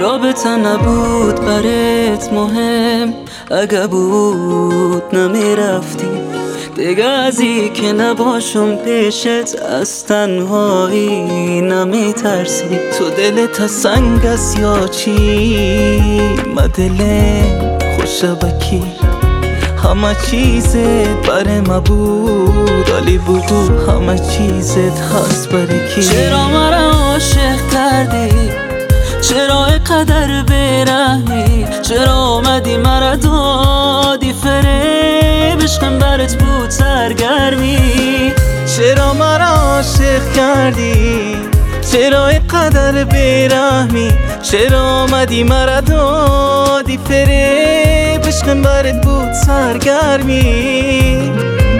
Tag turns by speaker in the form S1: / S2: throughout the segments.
S1: رابطه نبود برات مهم، اگه بود نمیرفتی دیگه. ازی که نباشم پیشت از تنهایی نمیترسی. تو دلت سنگ است یا چی؟ ما دلم خوشه بکی، همه چیزت برای ما بود، ولی بگو همه چیزت هست برای کی؟ چرا مرا عاشق کردی؟ چرا اینقدر بی‌رحمی؟ چرا آمدی مرا دادی فریب؟ عشقم برات بود سرگرمی. چرا مرا عاشق کردی؟ چرا اینقدر بی‌رحمی؟ چرا آمدی مرا دادی فریب؟ عشقم برات بود سرگرمی.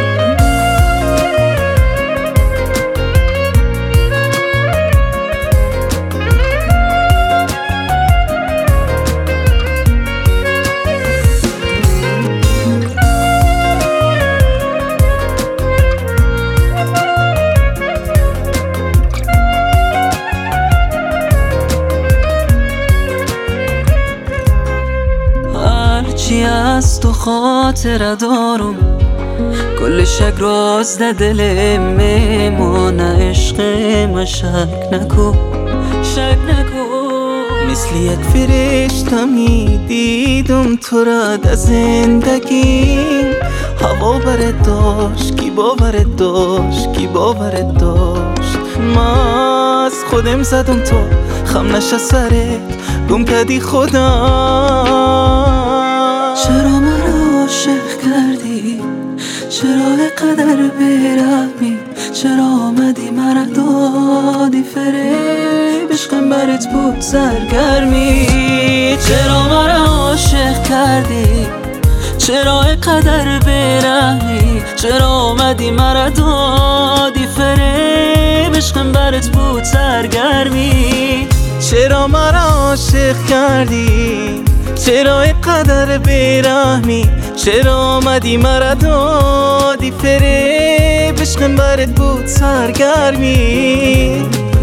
S1: چی از تو خاطره دارم، کل شک راز در دل میمونه. عشق ما شک نکن، شک نکن. مثل یک فرشته می دیدم تو را در زندگی. هوا برت داشت، کی باورت داشت، کی باورت داشت. ما از خودم زدم تو خم نشه سرت، گم کردی خدا. چرا مرا عاشق کردی؟ چرا اینقدر بی‌رحمی؟ چرا آمدی مرا دادی فریب؟ عشقم برات بود سرگرمی. چرا مرا عاشق کردی؟ چرا اینقدر بی‌رحمی؟ چرا آمدی مرا دادی فریب؟ عشقم برات بود سرگرمی. چرا مرا عاشق کردی؟ چرا اینقدر بی‌رحمی؟ چرا آمدی مرا دادی فریب؟ عشقم برات بود سرگرمی.